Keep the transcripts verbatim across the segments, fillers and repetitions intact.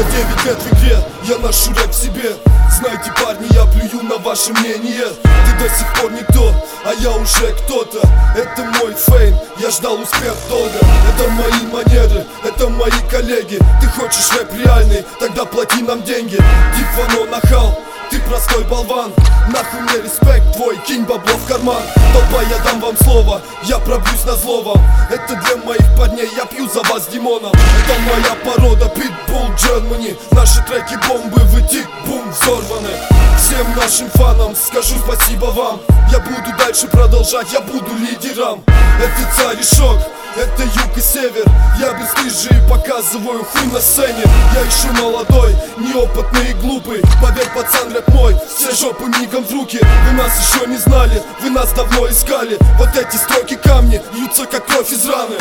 Я девять лет в игре, я ношу рэп в себе. Знаете, парни, я плюю на ваше мнение. Ты до сих пор никто, а я уже кто-то. Это мой фейм, я ждал успех долго. Это мои манеры, это мои коллеги. Ты хочешь рэп реальный, тогда плати нам деньги. Дивано нахал, ты простой болван. Нахуй мне респект твой, кинь бабло в карман. Толпа, я дам вам слово, я пробьюсь на зло вам. Это для моих парней, я пью за вас Димоном. Это моя порода, Pitbull Germany. Наши треки бомбы, вы тик-бум взорваны. Всем нашим фанам скажу спасибо вам. Я буду дальше продолжать, я буду лидером. Это царь и шок, это юг и север. Я бесстыжий показываю хуй на сцене. Я еще молодой, неопытный и глупый. Поверь, пацан, рэп мой, все жопы мигом в руки. Вы нас еще не знали, вы нас давно искали. Вот эти строки камни льются как кровь из раны.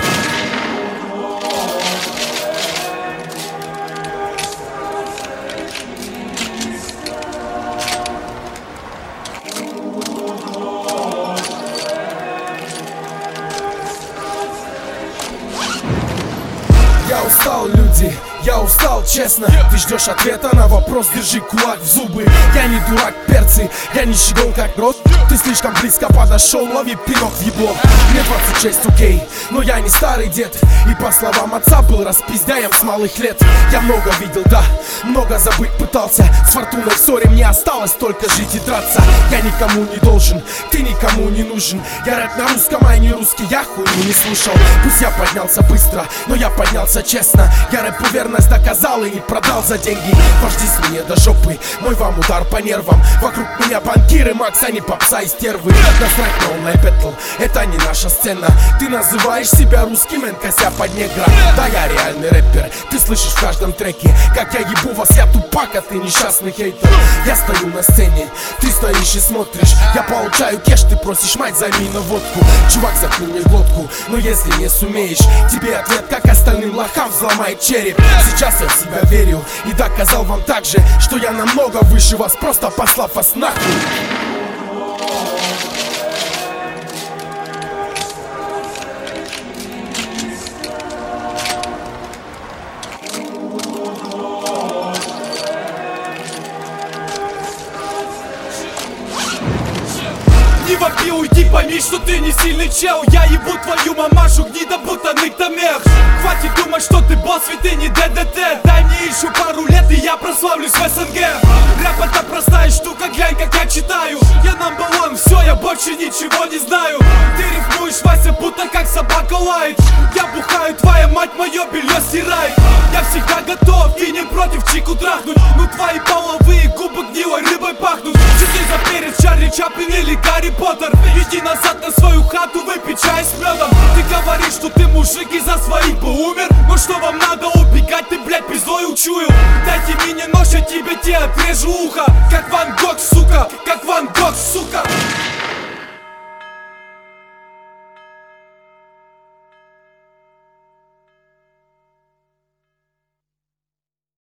Я устал, люди, я устал, честно. Ты ждешь ответа на вопрос, держи кулак в зубы. Я не дурак, перцы, я не щегол как рот. Ты слишком близко подошел, лови пинок в ебло. Мне двадцать шесть, окей, но я не старый дед. И по словам отца был распиздяем с малых лет. Я много видел, да, много забыть пытался. С фортуной в ссоре мне осталось только жить и драться. Я никому не должен, ты никому не нужен. Я рэп на русском, а не русский, я хуйню не слушал. Пусть я поднялся быстро, но я поднялся честно. Я рэпу верность доказал и не продал за деньги. Вождись мне до жопы, мой вам удар по нервам. Вокруг меня банкиры, Макс, а не попса и стервы. Насрать на онлайн бэтл, это не наша сцена. Ты называешь себя русским, энкося под негра. Да, я реальный рэпер, ты слышишь в каждом треке как я ебу вас, я тупак, а ты несчастный хейтер. Я стою на сцене, ты стоишь и смотришь. Я получаю кеш, ты просишь мать, займи на водку. Чувак, заткни мне глотку, но если не сумеешь, тебе ответ, как остальным лохам, взломает череп. Сейчас я в себя верю и доказал вам также, что я намного выше вас, просто послав вас нахуй. Не вопи, уйди, пойми, что ты не сильный чел. Я ебу твою мамашу, гнида, будто ныктомех. Хватит думать, что ты босс, ведь ты не ДДТ. Дай мне еще пару лет, и я прославлюсь в СНГ. Рэп это простая штука, глянь, как я читаю. Я number one, все, я больше ничего не знаю. Ты рифмуешь, Вася, будто как собака лает. Я бухаю, твоя мать мое белье стирает. Я всегда готов и не против чику трахнуть. Ну твои половые губы гнилой рыбой пахнут. Часы за перец, Чарли Чаплин или Гарри Поттер. Иди назад на свою хату, выпей чай с медом. Ты говоришь, что ты мужик и за своих бы умер. Но что вам надо убегать, ты, блядь, пиздой учую. Дайте мне нож, я тебе те отрежу ухо. Как Ван Гог, сука.